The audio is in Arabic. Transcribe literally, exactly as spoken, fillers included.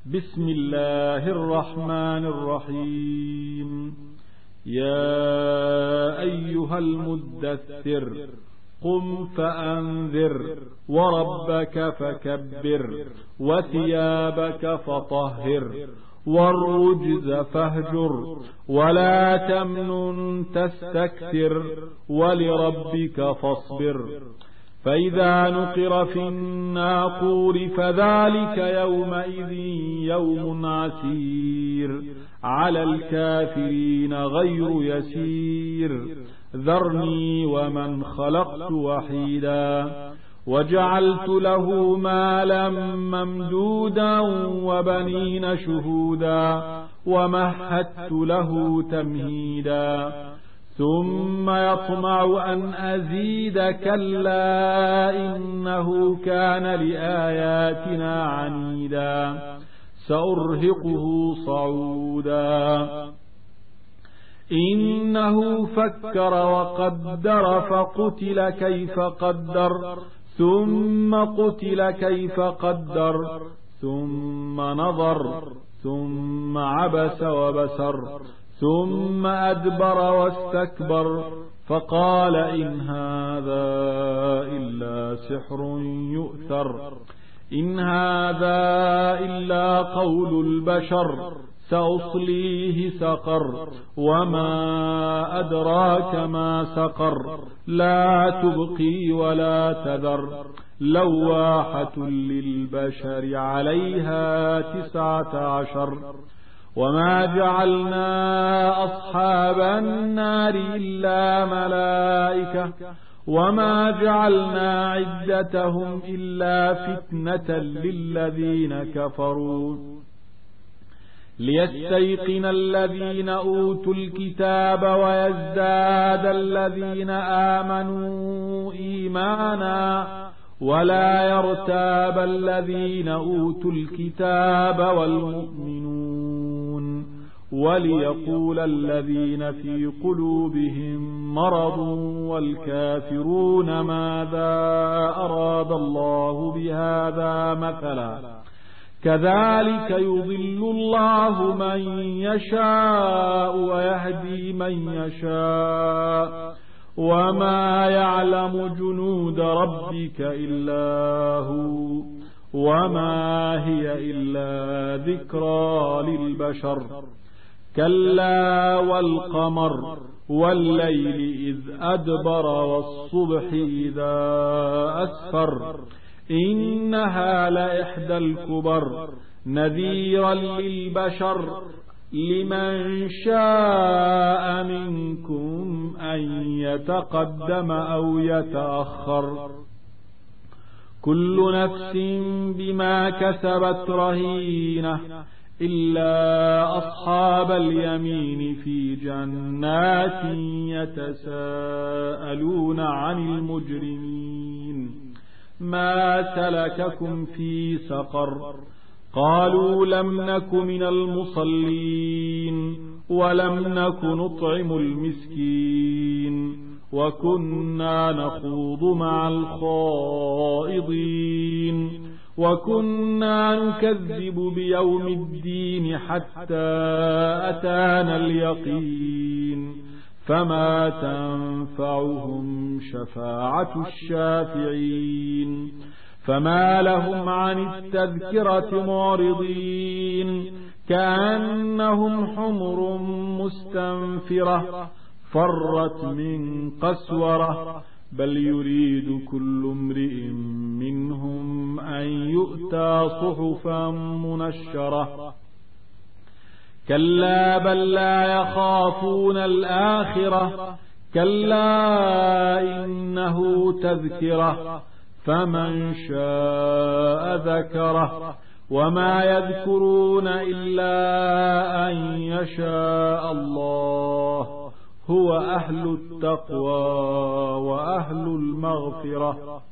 بسم الله الرحمن الرحيم. يا أيها المدثر قم فأنذر وربك فكبر وثيابك فطهر والرجز فاهجر ولا تمنن تستكثر ولربك فاصبر. فإذا نقر في الناقور فذلك يومئذ يوم عسير على الكافرين غير يسير. ذرني ومن خلقت وحيدا وجعلت له مالا ممدودا وبنين شهودا ومهدت له تمهيدا ثم يطمع أن أزيد كلا إنه كان لآياتنا عنيدا سأرهقه صعودا. إنه فكر وقدر فقتل كيف قدر ثم قتل كيف قدر ثم نظر ثم عبس وبسر ثم أدبر واستكبر فقال إن هذا إلا سحر يؤثر إن هذا إلا قول البشر سأصليه سقر وما أدراك ما سقر لا تبقي ولا تذر لواحة للبشر عليها تسعة عشر. وما جعلنا أصحاب النار إلا ملائكة وما جعلنا عدتهم إلا فتنة للذين كفروا ليستيقن الذين أوتوا الكتاب ويزداد الذين آمنوا إيمانا ولا يرتاب الذين أوتوا الكتاب والمؤمنون وليقول الذين في قلوبهم مرض والكافرون ماذا أراد الله بهذا مثلا كذلك يضل الله من يشاء ويهدي من يشاء وما يعلم جنود ربك إلا هو وما هي إلا ذكرى للبشر. كلا والقمر والليل إذ أدبر والصبح إذا أسفر إنها لإحدى الكبر نذيرا للبشر لمن شاء منكم أن يتقدم أو يتأخر كل نفس بما كسبت رهينة إلا أصحاب اليمين في جنات يتساءلون عن المجرمين ما سلككم في سقر قالوا لم نك من المصلين ولم نك نطعم المسكين وكنا نخوض مع الخائضين وكنا نكذب بيوم الدين حتى أتانا اليقين فما تنفعهم شفاعة الشافعين. فما لهم عن التذكرة معرضين كأنهم حمر مستنفرة فرت من قسورة بل يريد كل امرئ منهم أن يؤتى صحفا منشرة كلا بل لا يخافون الآخرة كلا إنه تذكرة فمن شاء ذكره وما يذكرون إلا أن يشاء الله هو أهل التقوى وأهل المغفرة.